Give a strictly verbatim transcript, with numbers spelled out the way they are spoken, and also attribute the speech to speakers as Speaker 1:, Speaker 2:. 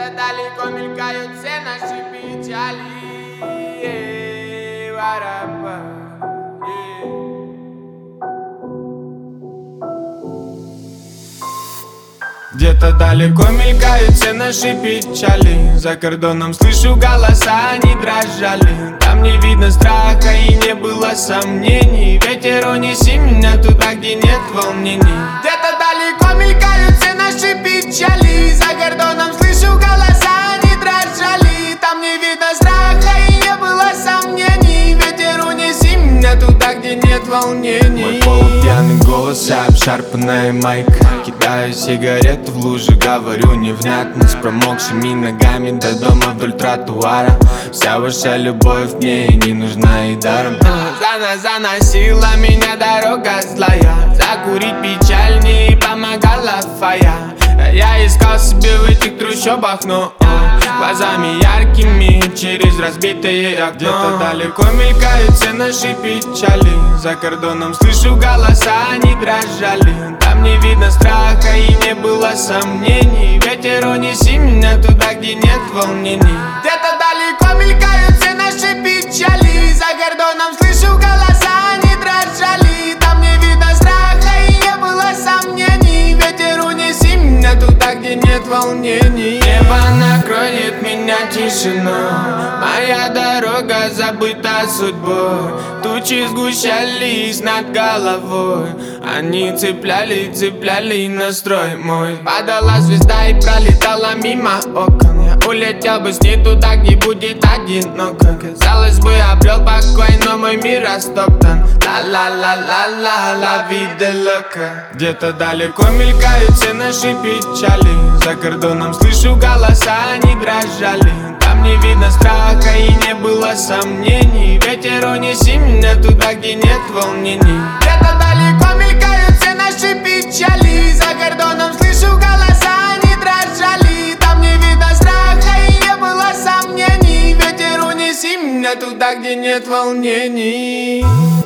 Speaker 1: Где-то далеко мелькают все наши печали. Эй, варапа, эй. Где-то далеко мелькают все наши печали. За кордоном слышу голоса, они дрожали. Там не видно страха и не было сомнений. Ветер, унеси меня туда, где нет волнений. Где-то далеко мелькают все наши печали. За кордоном слышу голоса, они дрожали. Там не видно страха и не было сомнений. Ветер, унеси меня туда, где нет волнений. Мой полупьяный голос, обшарпанная майка. Кидаю сигарету в лужу, говорю невнятно, с промокшими ногами до дома вдоль тротуара. Вся ваша любовь мне не нужна и даром. Зана заносила меня дорога злая. Закурить печаль не помогала фая. Я искал себе в этих трущобах, но глазами яркими через разбитые окно. Где-то далеко мелькают все наши печали. За кордоном слышу голоса, они дрожали. Там не видно страха и не было сомнений. Ветер, унеси меня туда, где нет волнений. Где-то далеко мелькают все наши печали. За кордоном слышу голоса, они дрожали. Там не видно страха и не было сомнений. Ветер, унеси меня туда, где нет волнений. Небо накроет меня тишина. Моя дорога забыта судьбой. Тучи сгущались над головой. Они цепляли, цепляли настрой мой. Падала звезда и пролетала мимо окон. Я улетел бы с ней туда, где будет одиноко. Казалось бы, обрел покой, но мой мир растоптан. Ла-ла-ла-ла-ла, ла вида лока. Где-то далеко мелькают все наши печали. За кордоном слышу голоса, они дрожали. Там не видно страха и не было сомнений. Ветер, унеси меня туда, где нет волнений. Где-то далеко мелькают все наши печали. За кордоном слышу голоса, они дрожали. Там не видно страха и не было сомнений. Ветер, унеси меня туда, где нет волнений.